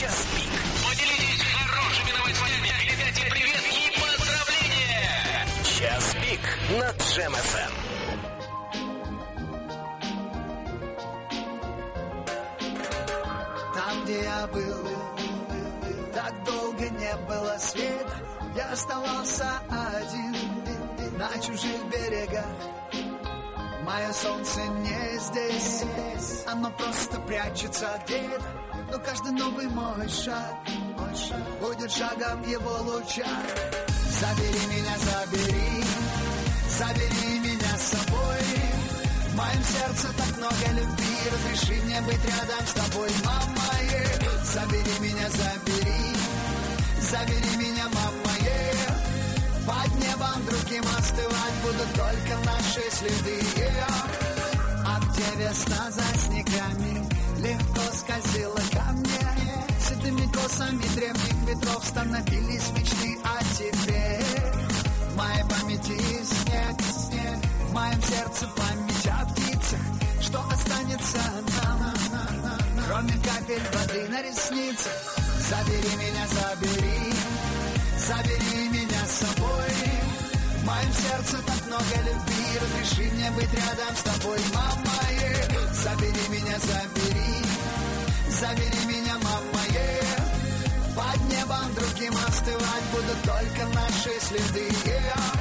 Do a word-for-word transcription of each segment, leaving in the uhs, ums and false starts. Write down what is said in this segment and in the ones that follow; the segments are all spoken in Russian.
Час пик. Поделитесь хорошими новостями. Передайте привет и поздравления. Час пик на Джем эф эм. Там, где я был, так долго не было света. Я оставался один на чужих берегах. Мое солнце не здесь, оно просто прячется где-то. Но каждый новый мой шаг, мой шаг будет шагом его луча. Забери меня, забери, забери меня с собой. В моем сердце так много любви, разреши мне быть рядом с тобой, мама. Yeah. Забери меня, забери, забери меня, мама. Yeah. Под небом другим остывать будут только наши следы. Yeah. А где весна за снегами легко скользила ко мне, седыми косами древних ветров становились мечты о тебе. В моей памяти снег, снег, в моем сердце память о птицах. Что останется нам, кроме капель воды на ресницах? Забери меня, забери, забери меня с собой. В моем сердце так много любви, разреши мне быть рядом с тобой, мама. Yeah. Забери меня, забери, забери меня, мама. Yeah. Под небом другим остывать будут только наши следы. Yeah.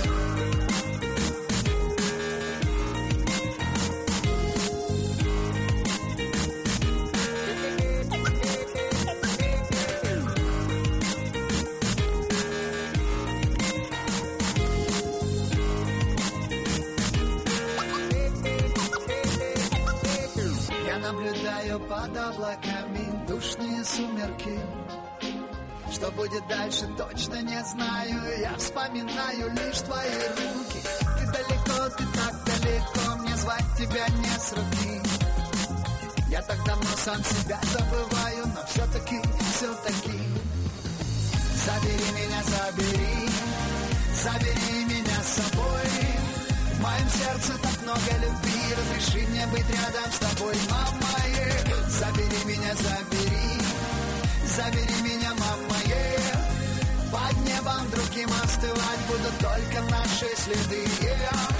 Наблюдаю под облаками душные сумерки. Что будет дальше, точно не знаю. Я вспоминаю лишь твои руки. Ты далеко, ты так далеко, мне звать тебя не с руки. Я так давно сам себя забываю, но все-таки, все-таки забери меня, забери, забери меня с собой. В моем сердце так много любви, разреши мне быть рядом с тобой, мама. Yeah. Забери меня, забери, забери меня, мама. Yeah. Под небом другим остывать будут только наши следы. Yeah.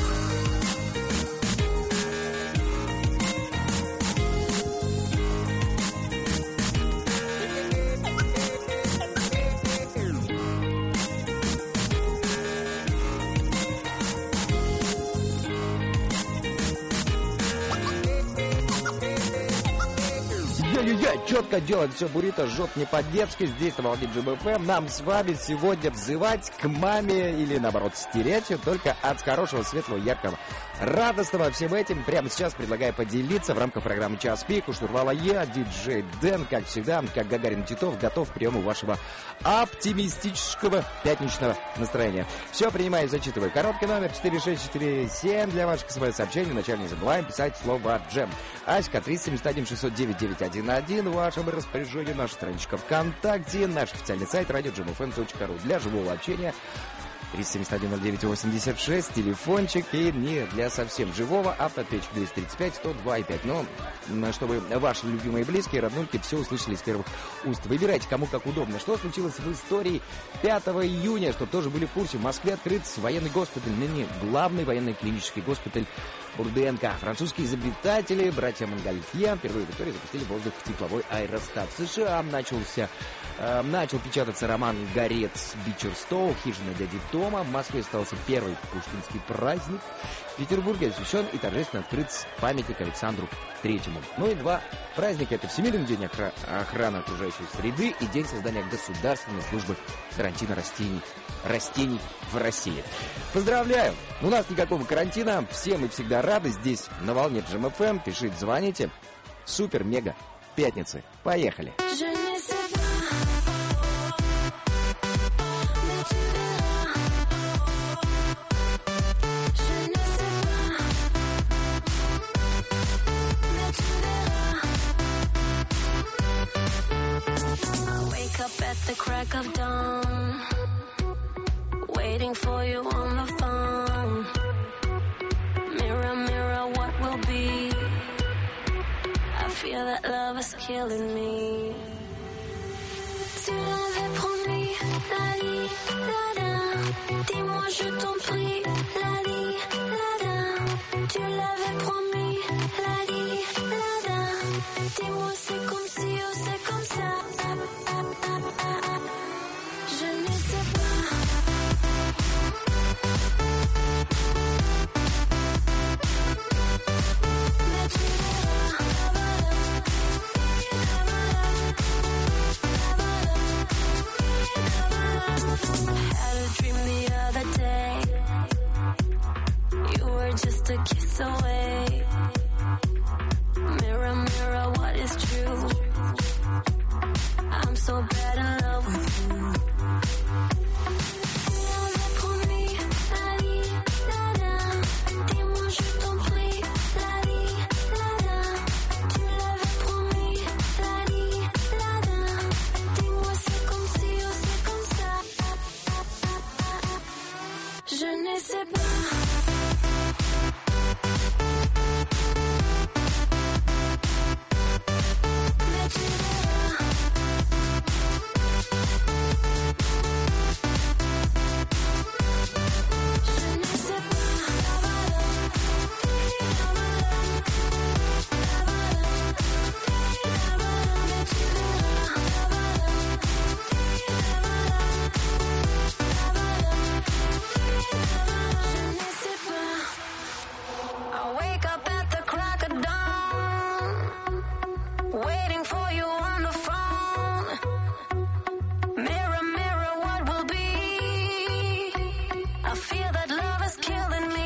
Ой-ой-ой, четко делать все, буррито жжет не по-детски. Здесь на волне Джем эф эм. Нам с вами сегодня взывать к маме или наоборот стереть только от хорошего, светлого, яркого, радостного. Всем этим прямо сейчас предлагаю поделиться в рамках программы «Час пик». У штурвала я, диджей Дэн, как всегда, как Гагарин Титов, готов к приему вашего оптимистического пятничного настроения. Все, принимаю, зачитываю. Короткий номер четыре шесть четыре семь для ваших смс-сообщений. Вначале не забываем писать слово «Джем». Аська триста семьдесят один шестьсот девять девять один один. В вашем распоряжении наша страничка ВКонтакте, наш официальный сайт радио джем эф эм точка ру. Для живого общения триста семьдесят один ноль девять восемьдесят шесть, телефончик, и не для совсем живого, автоответчик двести тридцать пять сто два и пять. Но чтобы ваши любимые близкие, роднульки все услышали с первых уст. Выбирайте, кому как удобно. Что случилось в истории пятого июня, чтобы тоже были в курсе. В Москве открыт военный госпиталь, ныне главный военный клинический госпиталь Бурденко. Французские изобретатели, братья Монгольфье, впервые в истории запустили в воздух тепловой аэростат. В США начался, э, начал печататься роман «Горец Бичерстоу. Хижина дяди Тома». В Москве остался первый пушкинский праздник. В Петербурге освящен и торжественно открыт памятник Александру Третьему. Ну и два праздника. Это Всемирный день охра- охраны окружающей среды и день создания государственной службы карантина растений, растений в России. Поздравляю! У нас никакого карантина. Все мы всегда рады здесь на волне Джем эф эм. Пишите, звоните. Супер-мега пятницы. Поехали! At the crack of dawn, waiting for you on the phone. Mirror, mirror, what will be? I feel that love is killing me. Tu l'avais promis, lali, lada. Dis-moi, je t'en prie, lali, lada. Tu l'avais promis, lali, lada. Dis-moi, c'est comme si ou c'est comme ça. Je ne sais pas. Mais tu had a dream the other day. You were just a kiss away. Mirror, mirror, what is true? I'm so bad in love with you. Tu l'avais promis, lali, lada. Dis-moi, je t'en prie, lali, lada. Tu l'avais promis, lali, lada. Dis-moi, c'est comme si ou c'est comme ça. Je ne sais pas. Mais tu verras. Je ne sais pas. Mais tu verras. Je ne sais pas. I wake up at the crack of dawn, waiting for you on the phone. Mirror, mirror, what will be? I feel that love is killing me.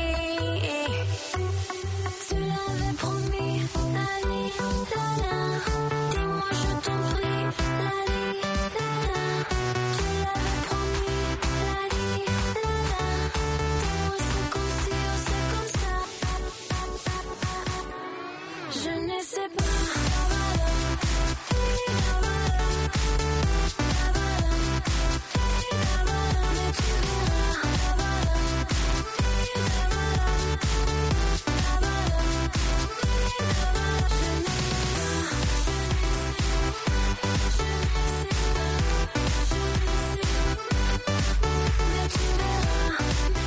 Tu l'avais promis, lali, lada. Dis-moi, je t'en prie, lali, lada. Tu l'avais promis, lali, lada. Dis-moi, c'est comme si ou c'est comme ça. Je ne sais pas. Mais tu verras. Mais tu verras.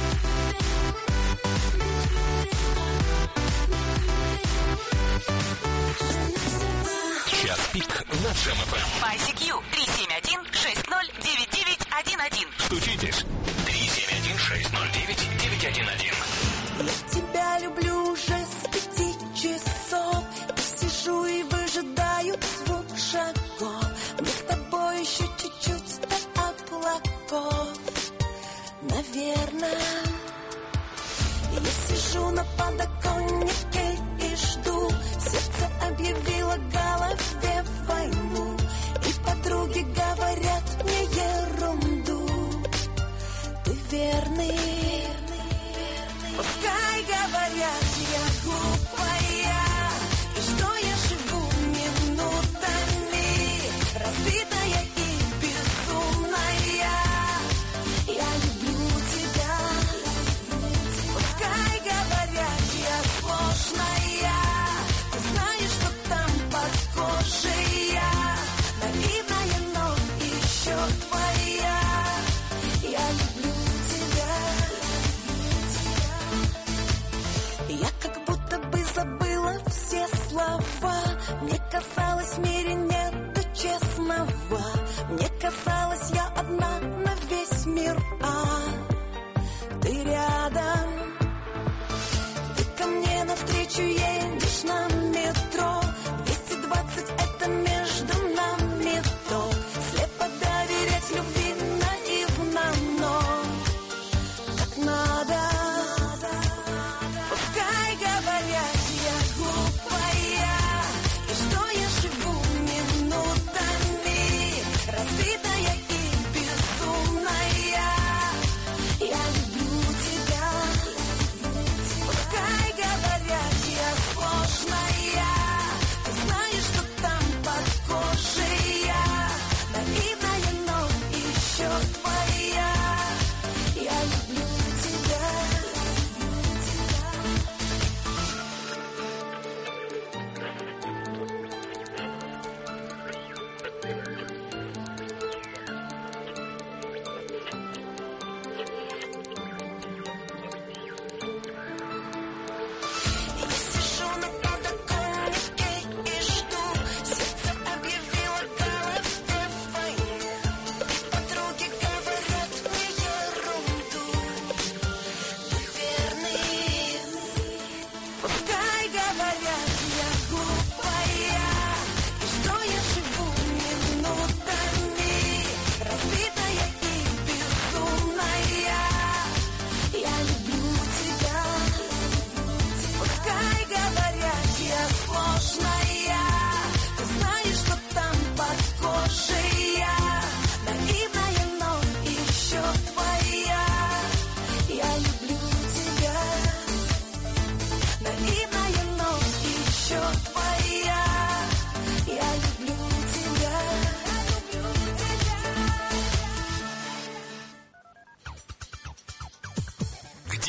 Час пик на Джем эф эм. По ай си кью три семь один шесть ноль девять девять один один. Стучитесь. три семь один шесть ноль девять девять один один. Я тебя люблю уже с пяти часов. И сижу и выжидаю звук шагов. Мне с тобой еще чуть-чуть до облаков. Наверное. Я сижу на подоконнике и жду. Сердце объявило голове войну. И подруги говорят мне ерунду. Ты верный. Пускай говорят, я глупая. И что я живу минутами. Разбитая и безумная. Я люблю тебя. Пускай говорят, я сложная. Ты знаешь, что там под кожей я. Наивная, но еще твоя. Я люблю тебя. Я как будто бы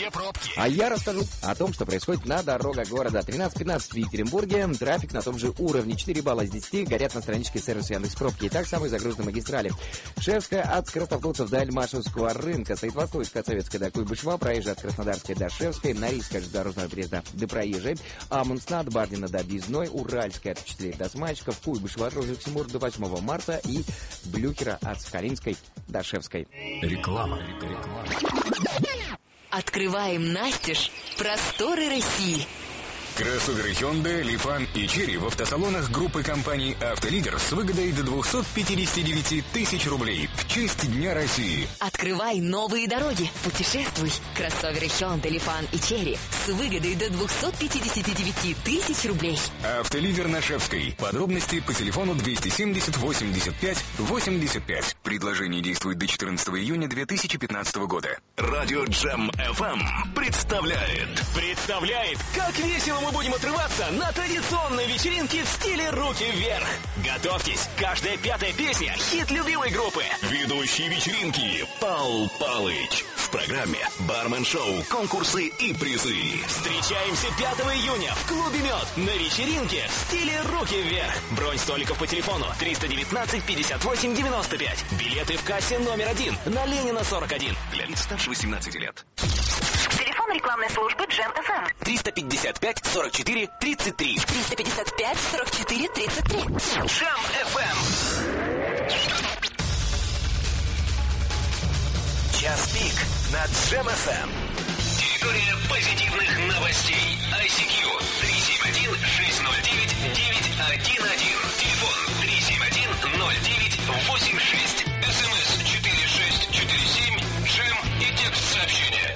Где пробки? А я расскажу о том, что происходит на дорогах города. тринадцать пятнадцать в Екатеринбурге. Трафик на том же уровне. четыре балла из десяти. Горят на страничке сервиса Яндекс.Пробки. Итак, самые загруженные магистрали. Шевская от Скоростовцев до Альмашевского рынка. Стоит Восточка от Советской до Куйбышева. Проезжая от Краснодарской до Шевской. Норильская от железнодорожного переезда до Проезжей. Амундсна от Бардина до Объездной. Уральская от Учителей до Смачков. Куйбышева от Розы Тимур до восьмого марта. И Блюхера от Сахалинской до Шевской. Реклама. Реклама. Открываем настежь просторы России. Кроссоверы Hyundai, Lifan и Cherry в автосалонах группы компаний «Автолидер» с выгодой до двухсот пятидесяти девяти тысяч рублей в честь Дня России. Открывай новые дороги. Путешествуй. Кроссоверы Hyundai, Lifan и Cherry с выгодой до двухсот пятидесяти девяти тысяч рублей. «Автолидер» на Шевской. Подробности по телефону двести семьдесят восемьдесят пять восемьдесят пять. Предложение действует до четырнадцатого июня две тысячи пятнадцатого года. Радио Джем эф эм представляет. Представляет, как весело мы будем отрываться на традиционной вечеринке в стиле «Руки вверх». Готовьтесь, каждая пятая песня – хит любимой группы. Ведущий вечеринки Пал Палыч. В программе бармен-шоу, конкурсы и призы. Встречаемся пятого июня в клубе «Мед» на вечеринке в стиле «Руки вверх». Бронь столиков по телефону триста девятнадцать пятьдесят восемь девяносто пять. Билеты в кассе номер один на Ленина сорок один. Для лиц старше восемнадцати лет. Телефон рекламной службы Джем эф эм. триста пятьдесят пять сорок четыре тридцать три. триста пятьдесят пять сорок четыре тридцать три. Джем эф эм. Час пик на Джем эф эм. Территория позитивных новостей. ай си кью три семь один шесть ноль девять девять один один. Телефон три семь один ноль девять восемь шесть. СМС четыре шесть четыре семь. Джем и текст сообщения.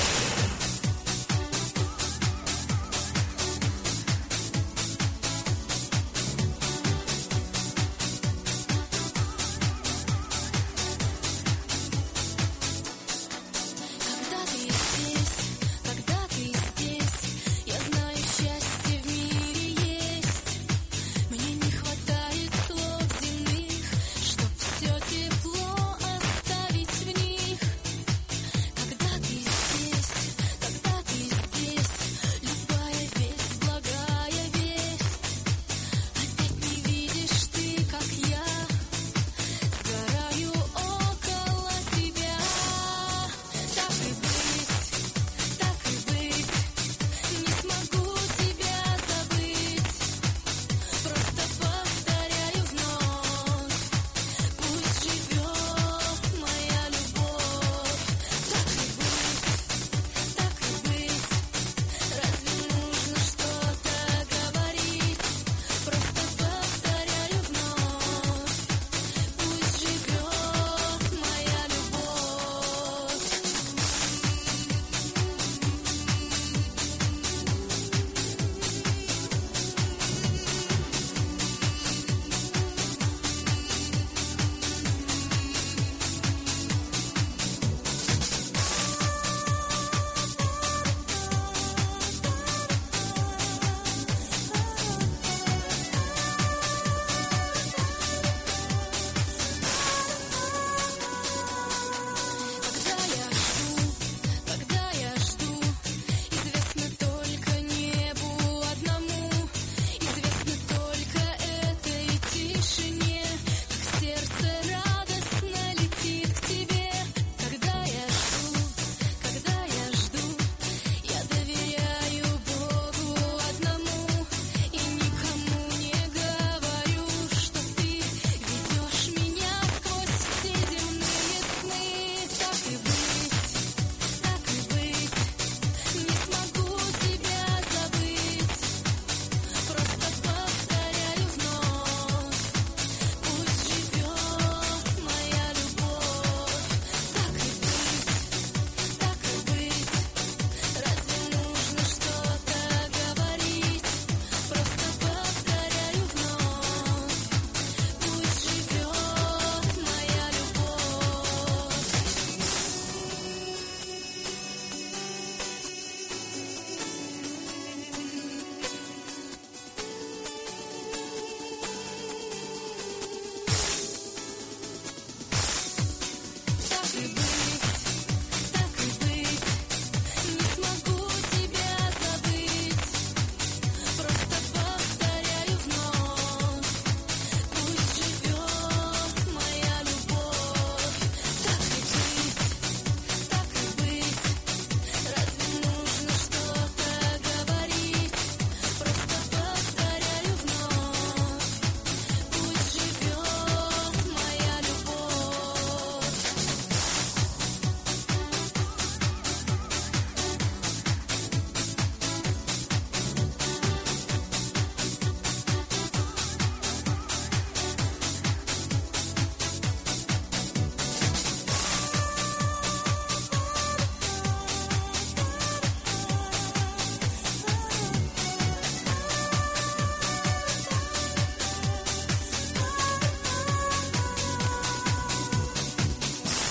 Когда ты здесь, когда ты здесь, я знаю, счастье в мире есть. Мне не хватает слов земных, чтоб все тепло оставить в них. Когда ты здесь, когда ты здесь, любая весть, благая весть. Опять не видишь ты, как я сгораю около тебя. Так и быть, так и быть, не смогу тебя забыть. Просто повторяю вновь, пусть живет моя любовь. Так и быть, так и быть, разве нужно что-то говорить? Просто повторяю вновь, пусть живет моя любовь.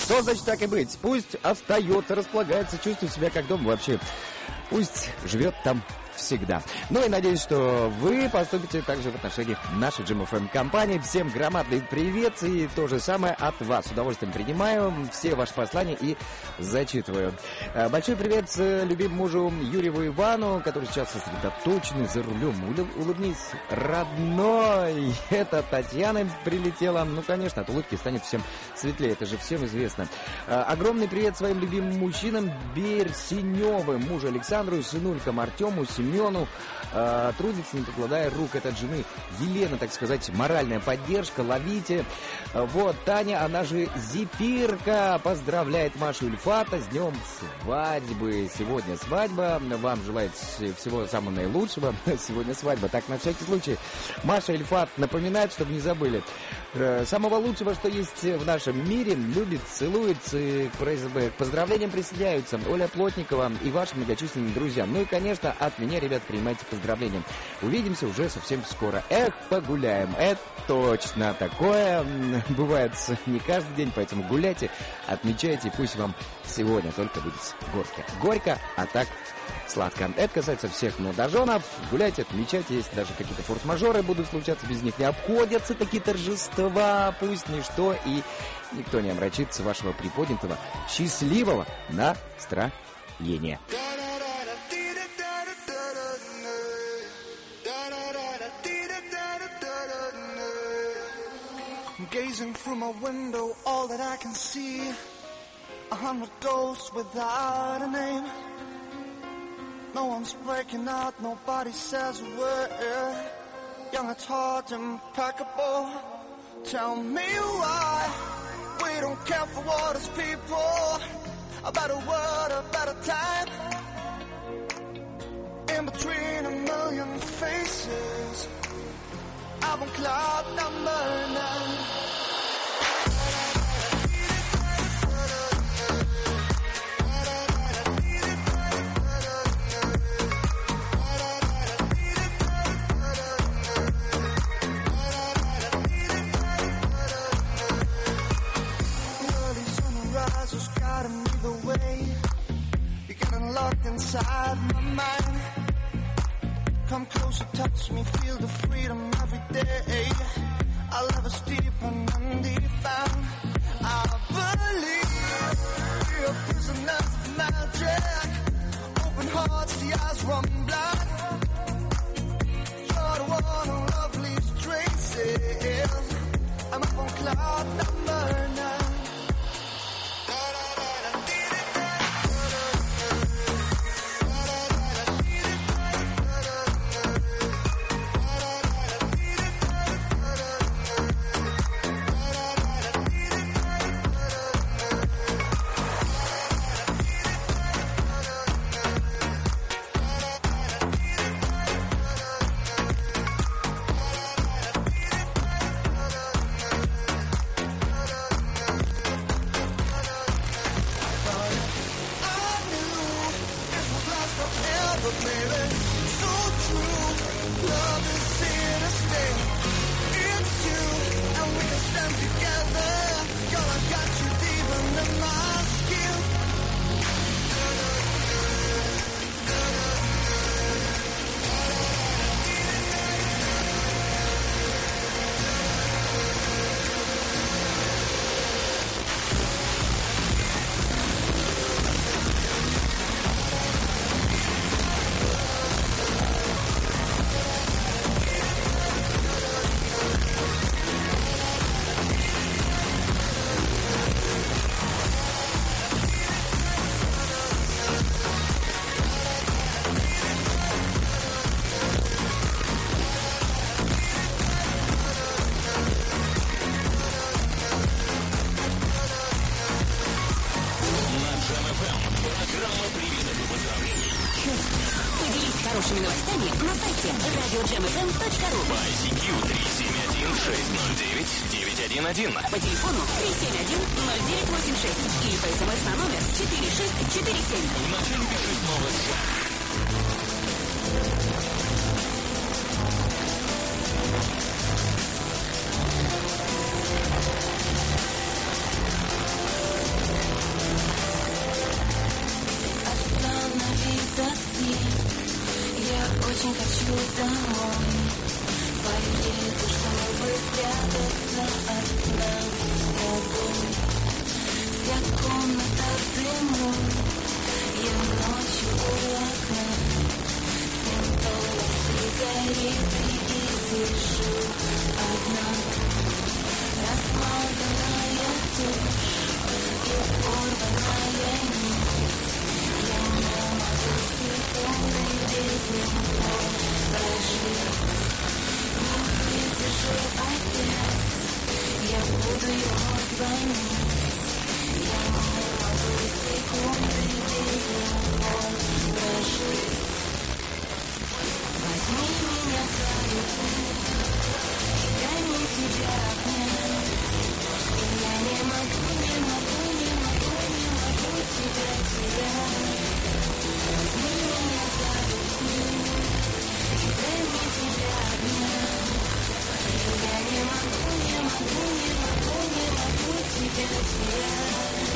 Что значит так и быть? Пусть остается, располагается, чувствует себя как дома вообще. Пусть живет там всегда. Ну и надеюсь, что вы поступите также в отношении нашей джем эф эм компании. Всем громадный привет и то же самое от вас. С удовольствием принимаю все ваши послания и зачитываю. Большой привет любимому мужу Юрьеву Ивану, который сейчас сосредоточенный за рулем. Улыбнись, родной. Это Татьяна прилетела. Ну, конечно, от улыбки станет всем светлее. Это же всем известно. Огромный привет своим любимым мужчинам Берсеневым, мужу Александру и сынулькам Артему, Семену. Э, трудится, не покладая рук от жены Елена, так сказать, моральная поддержка. Ловите. Вот, Таня, она же Зипирка, поздравляет Машу Ильфата с днем свадьбы. Сегодня свадьба. Вам желает всего самого наилучшего. Сегодня свадьба. Так, на всякий случай. Маша Ильфат напоминает, чтобы не забыли. Э, самого лучшего, что есть в нашем мире. Любит, целует. К поздравлениям присоединяются Оля Плотникова и ваши многочисленные друзья. Ну и, конечно, от меня, ребят, принимайте поздравления. Увидимся уже совсем скоро. Эх, погуляем. Это точно такое. Бывает не каждый день, поэтому гуляйте, отмечайте. Пусть вам сегодня только будет горько. Горько, а так сладко. Это касается всех молодоженов. Гуляйте, отмечайте. Если даже какие-то форс-мажоры будут случаться, без них не обходятся такие торжества. Пусть ничто и никто не омрачится вашего приподнятого счастливого настроения. Gazing through my window, all that I can see, a hundred ghosts without a name. No one's breaking out, nobody says a word. Young at heart, impeccable. Tell me why we don't care for what is people. A better word, a better time. In between a million faces, I'm on cloud number nine. Locked inside my mind. Come closer, touch me, feel the freedom every day. Our love is deep and undefined. I believe we are prisoners of magic. Open hearts, the eyes run blind. You're the one who love leaves traces. I'm up on cloud number nine. хорошими новостями на сайте радио джем эф эм точка ру. По ай си кью три семь один шесть ноль девять девять один один. По телефону три семь один ноль девять восемь шесть или по смс на номер четыре шесть четыре семь. Вначале пиши слово домой. Поеду, чтобы спрятаться от нас с тобой. Вся комната в дыму, я ночью у окна. С ментолом сигареты и сижу одна. Размазанная тушь и порванная нить. Я не могу секунды без него прожить. Не выдержу опять, я буду его звонить. Я не могу секунды без него прожить. Возьми меня за руку и дай мне тебя обнять. И я не могу, не могу, не могу, не могу тебя терять. Возьми меня за руку и дай мне тебя обнять. И я не могу, не могу, не могу, не могу тебя терять.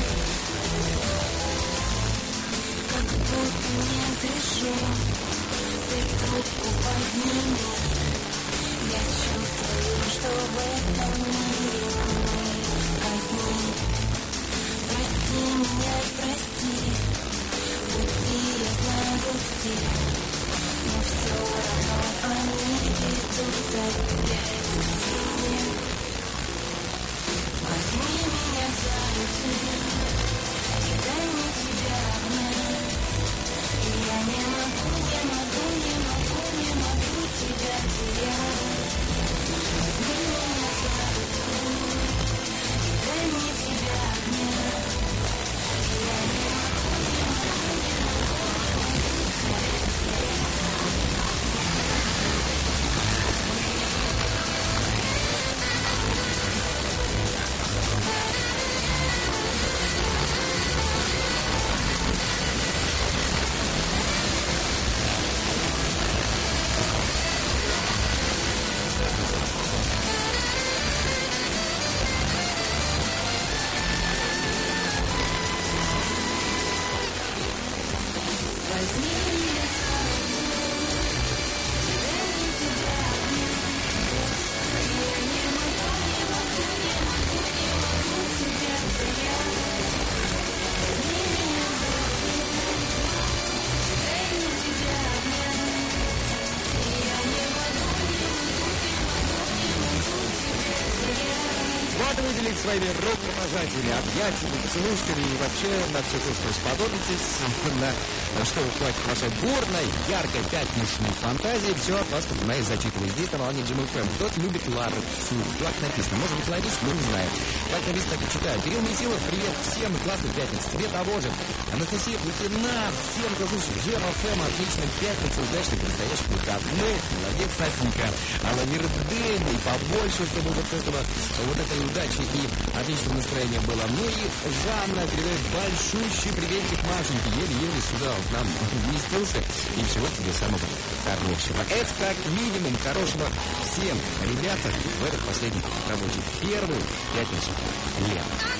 Как будто не дышу, ты трубку подними. Я чувствую, что в этом мире мы одни. Прости меня, прости, пути я знаю все, но все равно они ведут опять к тебе. Возьми меня за руку и дай мне тебя обнять. И я не могу, не могу, не могу, не могу тебя терять. Возьми меня за руку и дай мне тебя обнять. И я не могу, не могу, не могу тебя выделить своими рукопожатиями, объятиями, поцелуйсками и вообще на все то, что сподобитесь, на что хватит вашей бурной, яркой пятничной фантазии. Все от вас, как мои зачитываю здесь на волне джи эм эф эм. Кто-то любит Ларису. Так написано. Может быть, Ларис, ну не знаю. Так написано, так и читаю. Кирилл Месилов, привет всем. Классной пятницы. Тебе того же. Анастасия Платина. Всем, кто слушает джи эм эф эм. Отличной пятницы. Удачных предстоящих выходных. Молодец, Сашенька. Алла Мирдельный. Побольше, чтобы вот этого, вот этой удачи и отличного настроения было. Ну и Жанна передает большущий приветик Машеньке. Еле-еле сюда вот нам вместился. И всего тебе самого хорошего. Это как минимум хорошего всем, ребята, в этот последний рабочий первую пятницу лета.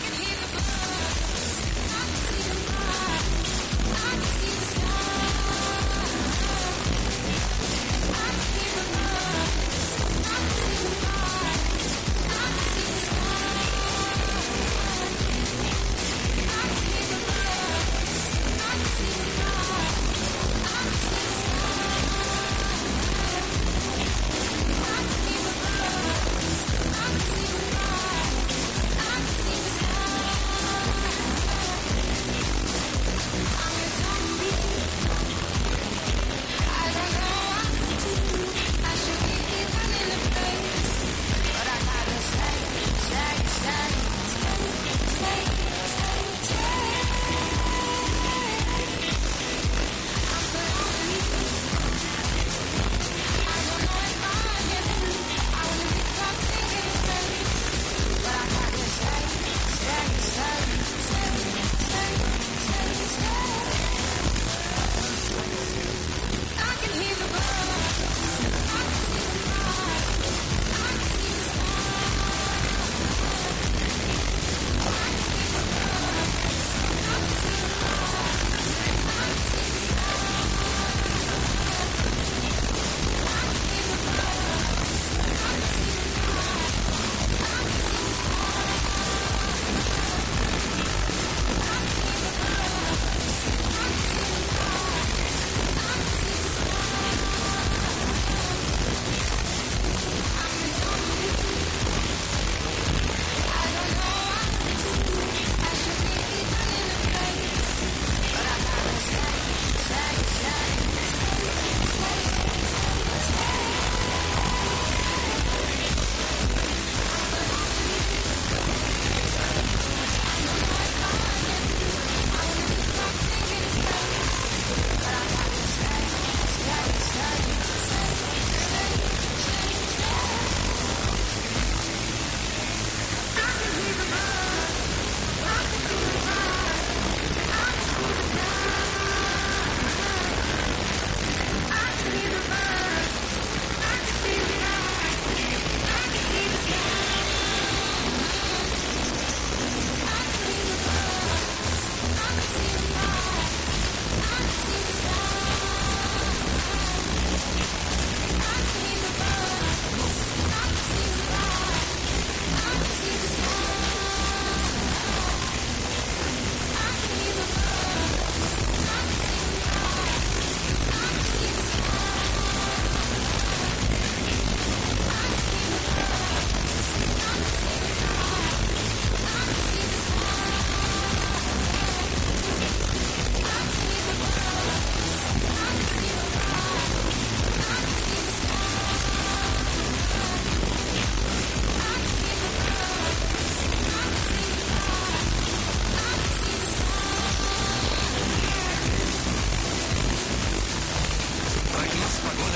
I'm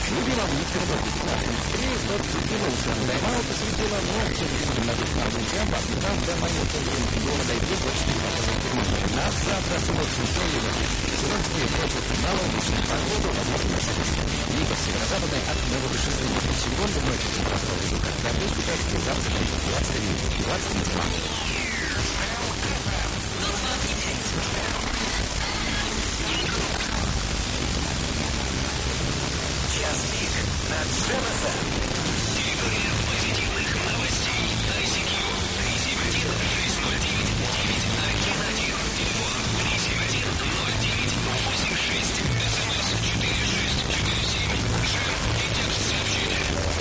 Любимому Екатеринбурге пятнадцать три, тот Цветина уже тайм-аут посвятила, но все-таки нагрузка на темп, а там до момента было дойти больше не возможно. Нас завтра суббота шестого июля. Синоптики против финала, обычную погоду, возможно, на либо северо-западной от одного до шести метров в секунду, ночью температура воздуха до плюс пятнадцать, завтра двадцать один, двадцать два. Час пик на Джем-ФМ. Территория позитивных новостей. ай си кью три семь один шесть ноль девять девять один один. Телефон три семь один ноль девять восемь шесть. СМС четыре шесть четыре семь. Джем и текст сообщения.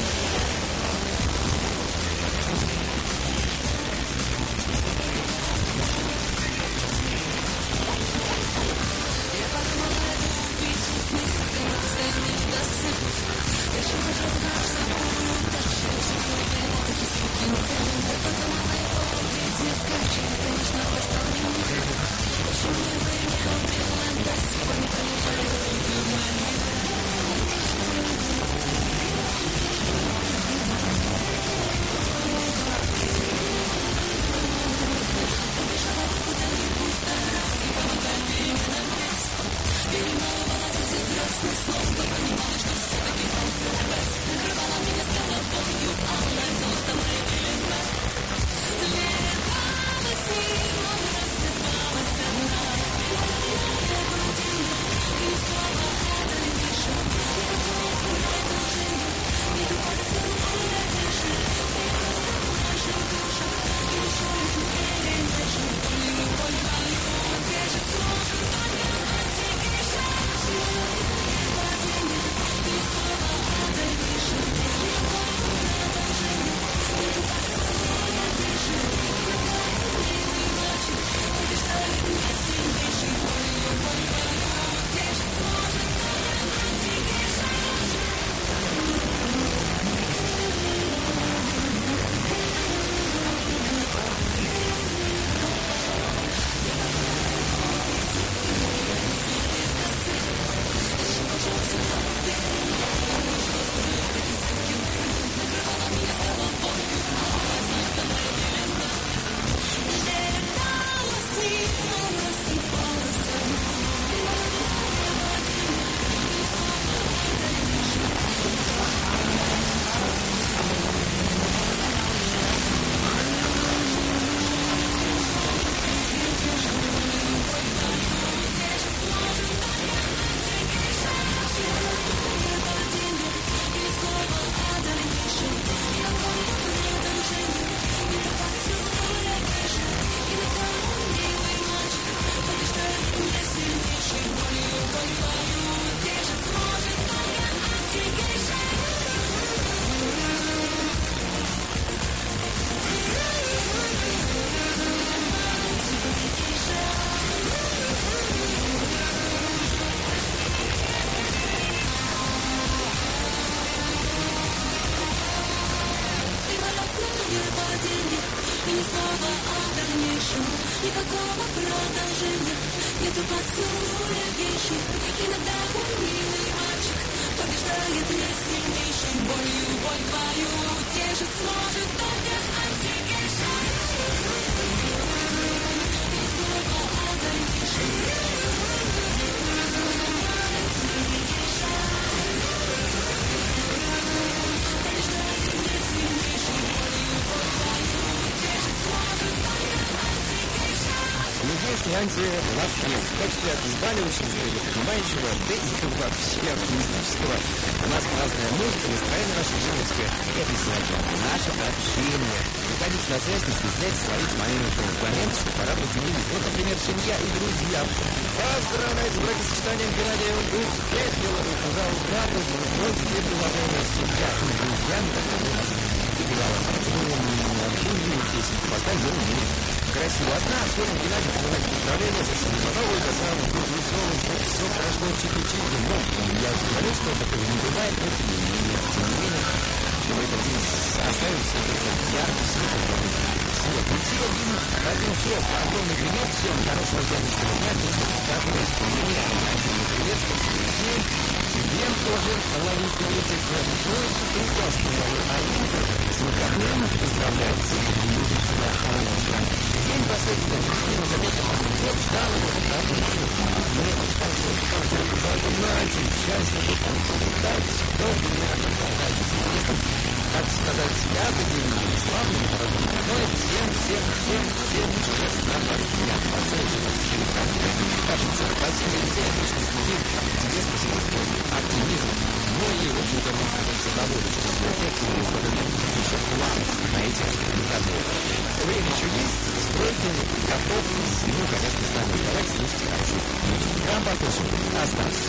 Никакого продолжения, нету поцелуя гейши. Иногда мой милый мальчик побеждает не сильнейший. Болью боль твою утешит сможет только антигейша. И снова антигейша. Побеждает не сильнейший. Болью боль твою утешит сможет только антигейша. Нынешний анти-ластрин в качестве обезболивающего, понимающего, да и вообще оптимистического. У нас разная музыка, настроение наше женское. Это сегодня наше общение. Выходите на связь, не стесняйтесь, ловите моменты, моменты, что пора поделились. Вот, например, семья и друзья. Поздравляю с бракосочетанием Геннадия Ольгу. Пять белорусов, пожалуйста, но теперь уважаемая семья и друзья, которые у нас играла. Обживали песенки, поставили мир. Красиво. Одна, вторым Геннадий принимает поздравления за новую, за самую круглую солнце, что все прошло чики-чики. Но я говорю, что такого не бывает, но тем не менее, тем не менее, что в этот день оставится только яркий свет. Свет. И сегодня один срок, огромный привет, всем хорошего пятничного дня, каждого исполнения, приветствую, друзей, Всем тоже ловить на улице просто прекрасно. С выходным поздравляю всех любителей хорошего. День последний, что заметил, вот ждал его, да, мне остался каждый знаете, счастье, дать, что меня продолжает интересно, так сказать, пятый день, славный, но всем, всем, всем, всем честно, я посылаю, кажется, последний день, что следит, тебе спасибо, оптимизм, ну и, в общем-то, можно сказать, задоволен, что смотрите, и еще план на эти выходные. Время еще есть, стройте, готовьтесь, ну, конечно, с нами давайте слушайте хорошо. Я послушаю, оставьте.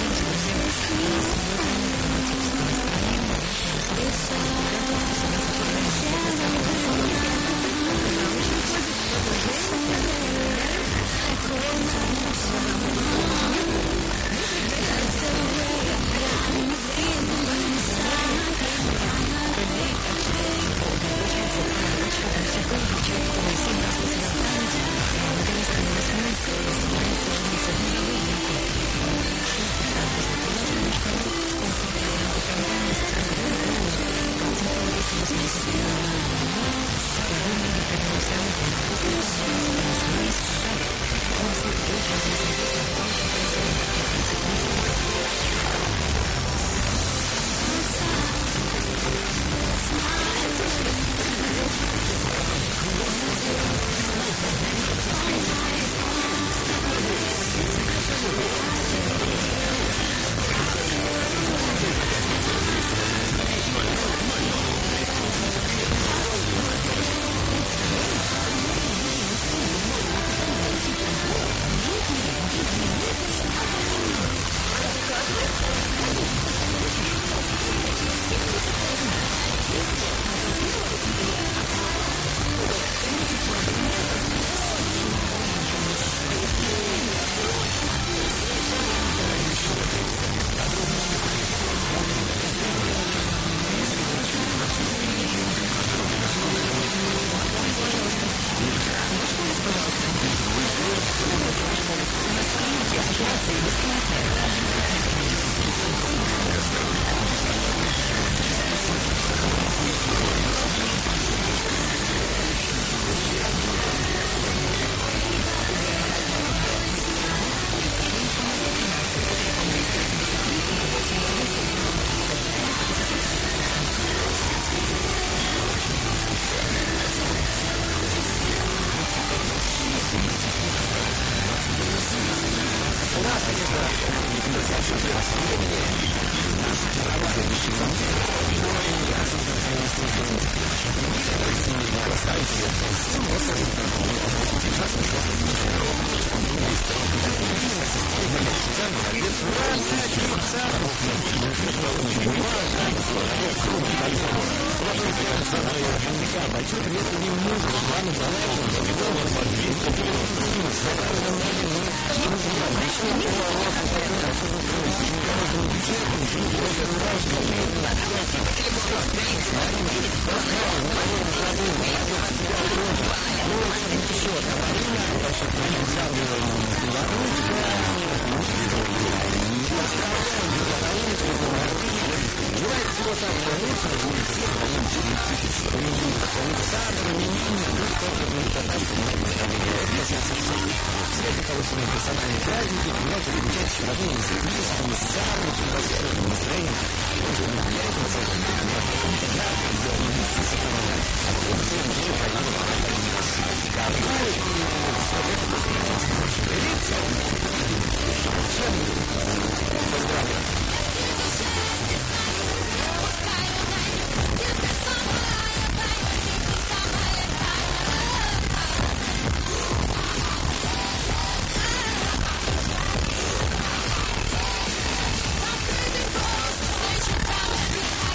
It's all Встречи там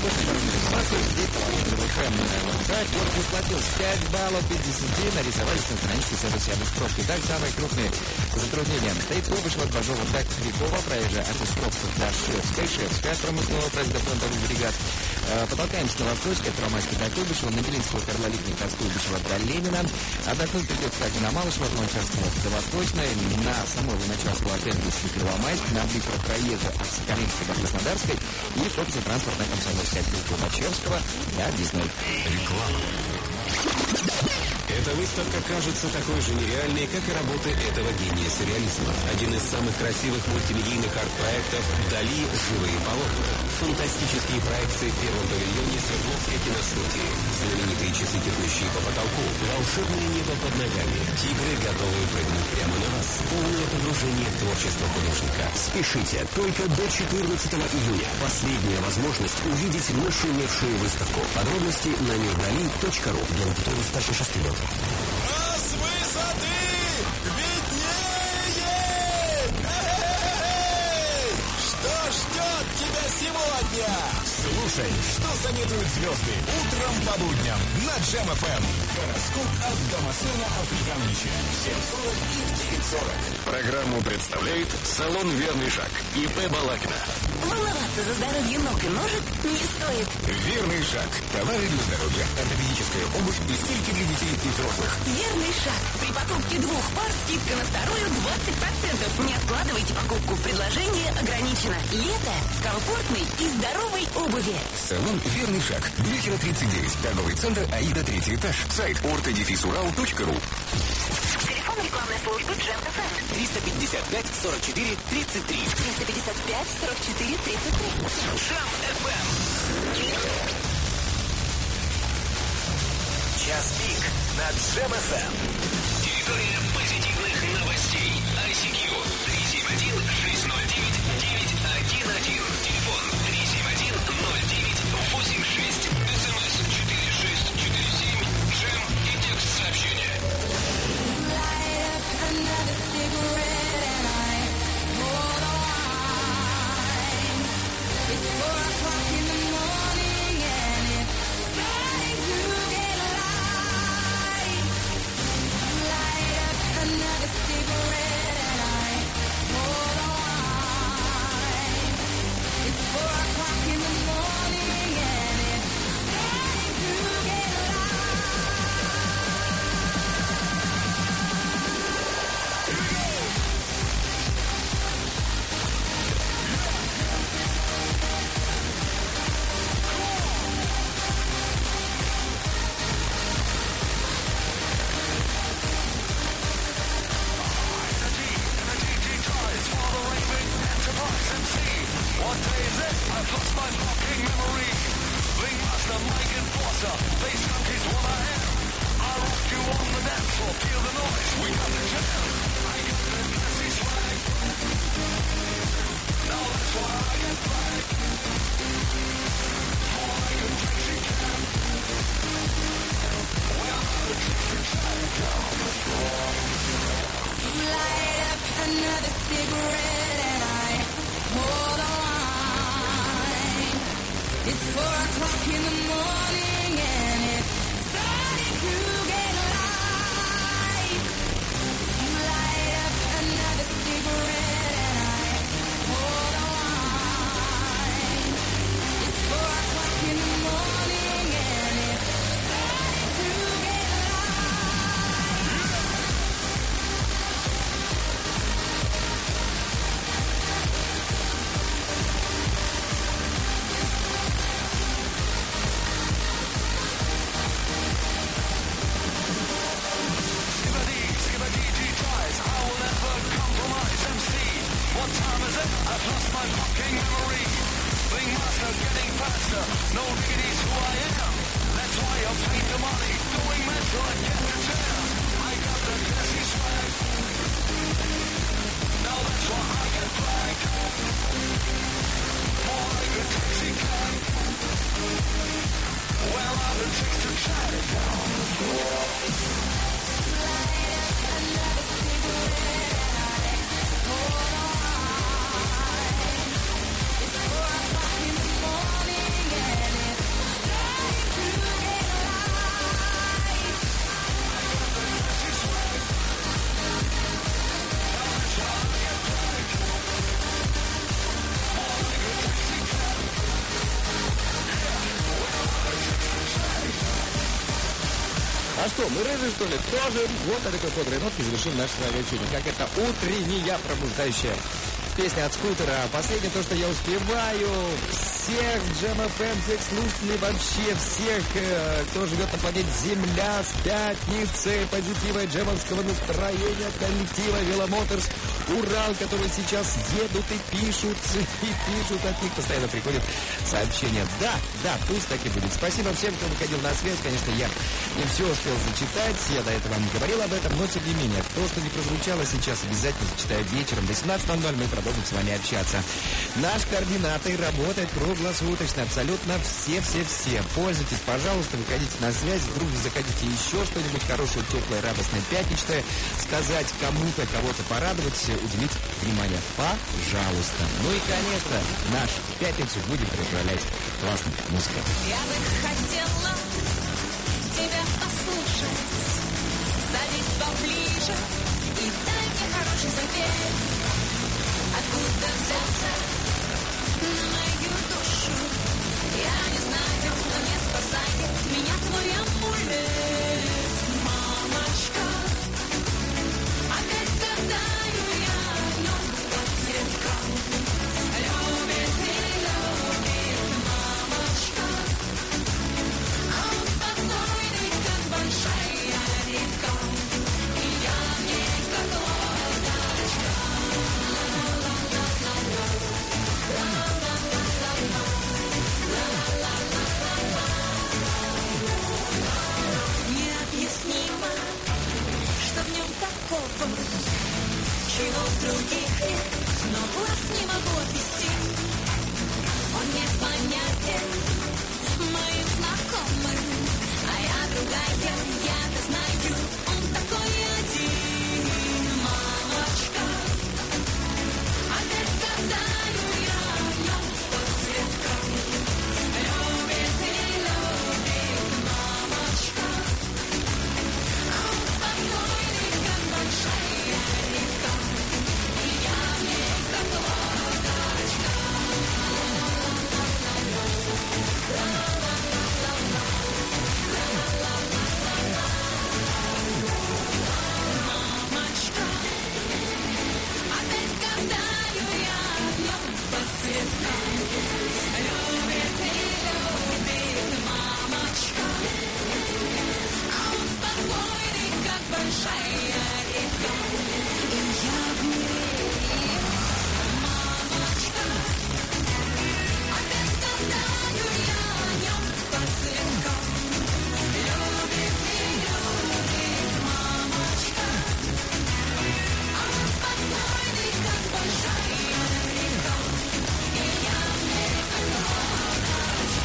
Роскошный дорожный информации. Здесь половина ЖБФМ. Так, вот заплатил пять баллов из десяти. Нарисовались на странице сервиса Яндекс.Проф. Итак, самые крупные затруднения. Стоит Куйбышева, Бажова, так, Крикова, проезжая Артиспрофта, Дашевская, Шевская, промыслового проезда фронтовых бригад. Потолкаемся на Восточке, от Ромашки до Куйбышева, на Белинского, Карла Липника, от Куйбышева до Ленина. Отдохнуть придется также на Малышево, на участке до Восточной, на самой начальству от Энгельса Первомайск, на быстро проезда от Соколинской до Краснодарской и в корпусе транспортной Комсомольской от Бачевского до Одесной. Реклама. Эта выставка кажется такой же нереальной, как и работы этого гения сюрреализма. Один из самых красивых мультимедийных арт-проектов «Дали. Живые полотна». Фантастические проекции в первом павильоне Свердловской киностудии. Знаменитые часы, текущие по потолку. Волшебное небо под ногами. Тигры, готовые прыгнуть прямо на вас. Полное погружение в творчество художника. Спешите, только до четырнадцатого июня. Последняя возможность увидеть нашумевшую выставку. Подробности на мирдали точка ру. Для аудитории старше шести лет. А с высоты виднее! Что ждет тебя сегодня? Слушай, что советуют звезды утром по будням на Джем эф эм. Гороскоп от Дамасена Африкановича. В семь сорок и в девять сорок. Программу представляет салон «Верный шаг» и П. Балакина. Волноваться за здоровье ног и ножек не стоит. «Верный шаг». Товары для здоровья, ортопедическая обувь и стельки для детей и взрослых. Верный шаг. При покупке двух пар скидка на вторую двадцать процентов. Не откладывайте покупку. Предложение ограничено. Лето в комфортной и здоровой обуви. Салон «Верный шаг». Блюхера тридцать девять. Торговый центр «Аида», третий этаж. Сайт ортодефисурал точка ру. Телефон рекламной службы Джем эф эм. триста пятьдесят пять сорок четыре тридцать три. триста пятьдесят пять сорок четыре тридцать три. Джем эф эм. Час пик на Джем эф эм. Территория позитивных новостей. ай си кью три семь один шесть ноль девять девять один один. Телефон три семь один ноль девять восемь шесть. СМС четыре шесть четыре семь. Джем и текст сообщения. It's four o'clock in the morning and А что, мы рыжие, что ли? Тоже. Вот на такой бодрой нотке завершим наше с вами общение. Как это утренняя пробуждающая песня от Скутера. Последнее то, что я успеваю. Всех Джем эф эм, всех слушателей, вообще всех, э, кто живет на планете Земля, с пятницы, позитива и джемовского настроения, коллектива Веломоторс, Урал, которые сейчас едут и пишут, и пишут, от них постоянно приходят сообщения. Да, да, пусть так и будет. Спасибо всем, кто выходил на связь. Конечно, я не все успел зачитать, я до этого не говорил об этом, но тем не менее, то, что не прозвучало сейчас, обязательно зачитаю вечером. До семнадцати ноль-ноль мы продолжим с вами общаться. Наш координатор работает круглосуточно, абсолютно все-все-все. Пользуйтесь, пожалуйста, выходите на связь, вдруг захотите еще что-нибудь хорошее, теплое, радостное, пятничное, сказать кому-то, кого-то порадовать, уделить внимание. Пожалуйста. Ну и, конечно, наш пятницу будет приправлять классной музыкой. Я бы хотела тебя послушать. Садись поближе и дай мне хороший совет. Откуда взяться на мою душу? Я не знаю, но не спасает меня твой амулет. Мамочка, опять гадаю я о нем под цветком. Любит, не любит, мамочка. А он спокойный, как большая река. И я в ней как лодочка. Необъяснимо, что в нем такого, чего в других нет, но глаз не могу отвести. Он непонятен моим знакомым, а я другая, я-то знаю, он такой один. Мамочка, опять гадаю я о нем под цветком. Любит, не любит, мамочка. А он спокойный, как большая река. И я в ней как лодочка. Мамочка, опять гадаю я о нем под цветком. Любит, не любит, мамочка. А он спокойный, как большая река. И я в ней, мамочка. Опять гадаю я о нем под цветком. Любит, не любит, мамочка. А он спокойный, как большая река. И я в ней как лодочка.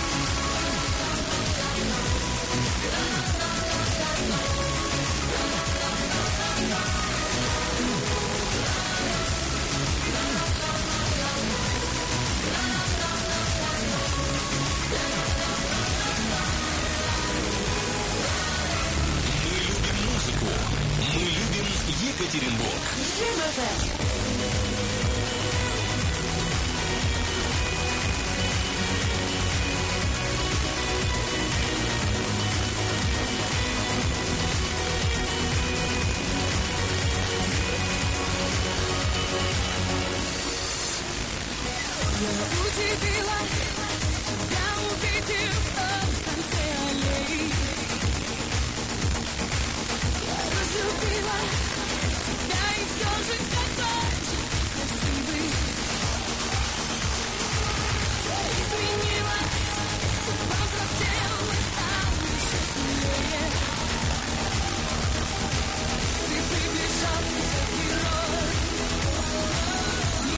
Мы любим музыку. Мы любим Екатеринбург. Удивила, я увидела в конце аллеи. Я разлюбила тебя и все же готов